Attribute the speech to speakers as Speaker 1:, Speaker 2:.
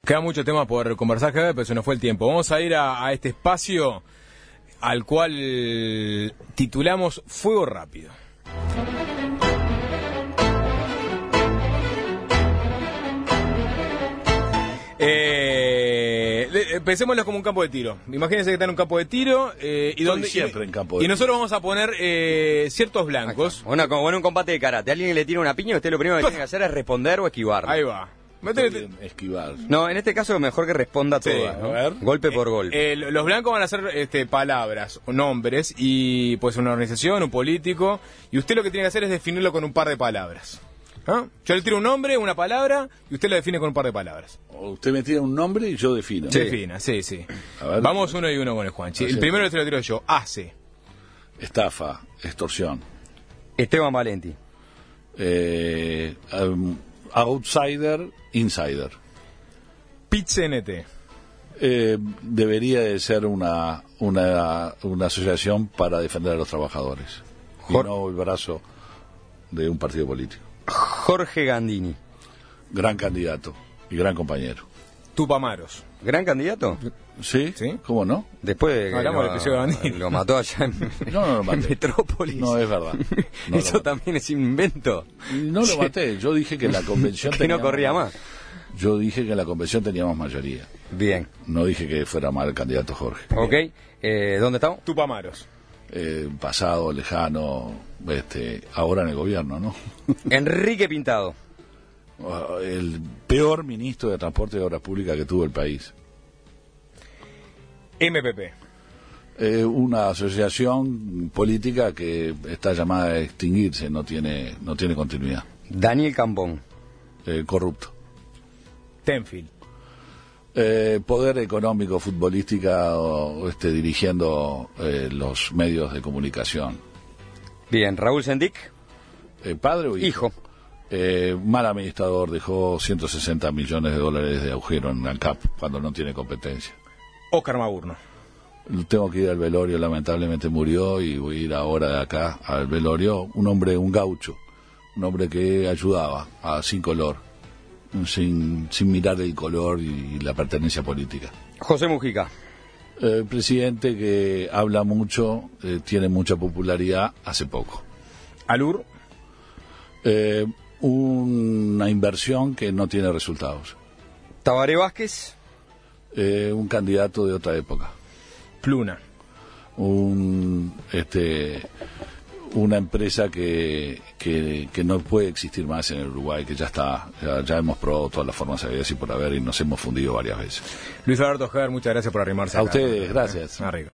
Speaker 1: Queda mucho tema por conversar, pero se nos fue el tiempo. Vamos a ir a este espacio al cual titulamos Fuego Rápido. Pensémoslo como un campo de tiro. Imagínense que está en un campo de tiro
Speaker 2: siempre en campo de
Speaker 1: y nosotros vamos a poner ciertos blancos.
Speaker 3: Como en un combate de karate. Alguien le tira una piña y usted lo primero que tiene que hacer es responder o esquivar.
Speaker 1: Ahí va.
Speaker 2: Esquivar.
Speaker 3: No, en este caso mejor que responda todas, ¿no?
Speaker 2: A ver.
Speaker 3: Golpe por golpe.
Speaker 1: Los blancos van a ser palabras o nombres y pues una organización, un político, y usted lo que tiene que hacer es definirlo con un par de palabras. ¿Ah? Yo le tiro un nombre, una palabra, y usted lo define con un par de palabras.
Speaker 2: Usted me tira un nombre y yo defino.
Speaker 1: Sí. Defina, sí.
Speaker 2: A ver.
Speaker 1: Vamos uno y uno con el Juanchi. El primero se lo tiro yo. Hace.
Speaker 2: Estafa, extorsión.
Speaker 3: Esteban Valenti.
Speaker 2: Outsider, insider.
Speaker 1: PIT-CNT.
Speaker 2: Debería de ser una asociación para defender a los trabajadores y no el brazo de un partido político.
Speaker 3: Jorge Gandini.
Speaker 2: Gran candidato y gran compañero.
Speaker 1: Tupamaros.
Speaker 3: ¿Gran candidato?
Speaker 2: ¿Sí? ¿Cómo no?
Speaker 3: Después de que
Speaker 1: hablamos del episodio de Gandini.
Speaker 3: lo mató allá en,
Speaker 2: No lo maté.
Speaker 3: en Metrópolis.
Speaker 2: No, es verdad.
Speaker 3: Eso también es un invento.
Speaker 2: No lo maté. Yo dije que en la convención
Speaker 3: que no corría más.
Speaker 2: Yo dije que en la convención teníamos mayoría.
Speaker 3: Bien.
Speaker 2: No dije que fuera mal el candidato Jorge.
Speaker 3: Ok. ¿Dónde estamos?
Speaker 1: Tupamaros.
Speaker 2: Pasado, lejano, ahora en el gobierno, ¿no?
Speaker 3: Enrique Pintado.
Speaker 2: El peor ministro de Transporte y Obras Públicas que tuvo el país.
Speaker 1: MPP.
Speaker 2: Una asociación política que está llamada a extinguirse, no tiene continuidad.
Speaker 3: Daniel Cambón.
Speaker 2: Corrupto.
Speaker 1: Tenfield.
Speaker 2: Poder económico, futbolística, dirigiendo los medios de comunicación.
Speaker 3: Bien, Raúl Sendic.
Speaker 2: ¿Padre o
Speaker 3: hijo?
Speaker 2: Mal administrador, dejó 160 millones de dólares de agujero en ANCAP cuando no tiene competencia.
Speaker 1: Oscar Maburno.
Speaker 2: Tengo que ir al velorio, lamentablemente murió, y voy a ir ahora de acá al velorio. Un hombre, un gaucho, un hombre que ayudaba sin color, sin mirar el color y la pertenencia política.
Speaker 3: José Mujica.
Speaker 2: Presidente que habla mucho, tiene mucha popularidad, hace poco.
Speaker 1: Alur.
Speaker 2: Una inversión que no tiene resultados.
Speaker 3: Tabaré Vázquez.
Speaker 2: Un candidato de otra época.
Speaker 1: Pluna.
Speaker 2: Una empresa que no puede existir más en el Uruguay, que ya hemos probado todas las formas de y por haber y nos hemos fundido varias veces.
Speaker 1: Luis Alberto Ger, muchas gracias por arrimarse
Speaker 2: a
Speaker 1: acá.
Speaker 2: ustedes, gracias.
Speaker 1: Arriba.